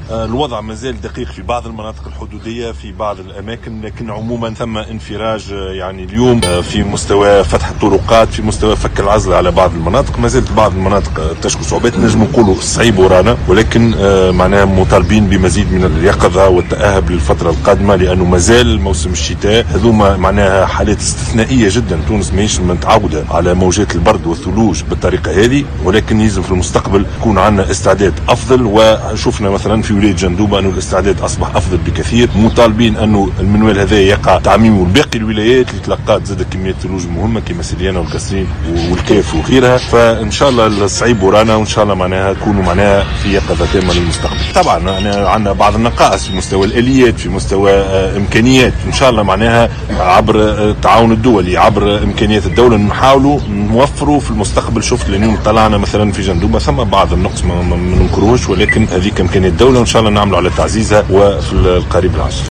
الوضع مازال دقيق في بعض المناطق الحدودية في بعض الأماكن، لكن عموما ثم انفراج يعني اليوم في مستوى فتح الطرقات، في مستوى فك العزل على بعض المناطق. ما زالت بعض المناطق تشكو صعوبات، نجم نقولوا صعيب ورانا، ولكن معناها مطالبين بمزيد من اليقظة والتأهب للفترة القادمة، لأنه مازال موسم الشتاء. هذوما معناها حالات استثنائية جدا، تونس ماهيش متعودة على موجات البرد والثلوج بالطريقة هذه، ولكن يلزم في المستقبل يكون عندنا استعداد أفضل. وشفنا مثلا في ولاية جندوبة أنه الاستعداد أصبح أفضل بكثير. مطالبين أنه المنوال هذا يقع تعميمه لباقي الولايات اللي تلقات زاد كميات ثلوج مهمة كما سليانة والقصرين والكاف وغيرها. فإن شاء الله الصعيب ورانا، وإن شاء الله معناها تكونوا معناها في يقظة تامة للمستقبل. طبعا عندنا بعض النقائص في مستوى الآليات، في مستوى إمكانيات. إن شاء الله معناها عبر التعاون الدولي، عبر إمكانيات الدولة، نحاولوا نوفروا في المستقبل. شفت اليوم طلعنا مثلا في جندوبة ثم بعض النقص ما ننكروش، ولكن هذيك إمكانيات الدولة، وإن شاء الله نعملوا على تعزيزها وفي القريب العاجل.